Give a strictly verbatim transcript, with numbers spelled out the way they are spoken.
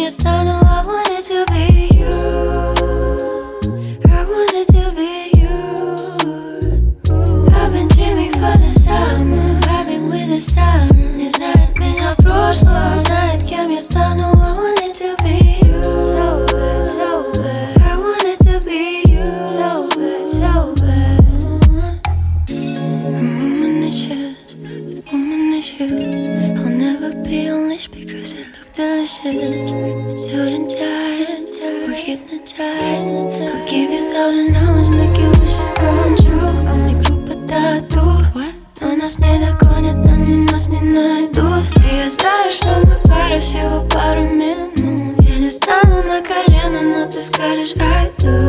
я стану. I wanted to be you. I wanted to be you. I've been dreaming for the summer, vibing with the sun. Не знает меня прошлое, знает, кем я стану. I wanted to be you. So bad, so bad. I wanted to be you. So bad, so bad. I'm woman issues with woman issues. I'll never be unleashed because I look delicious. We're suit and tie, we're hypnotized. I'll give you thousand hours, make your wishes come true. Не группа тату, но нас не догонят, они нас не найдут. И я знаю, что мы пара всего пару минут. Я не встану на колено, но ты скажешь I do.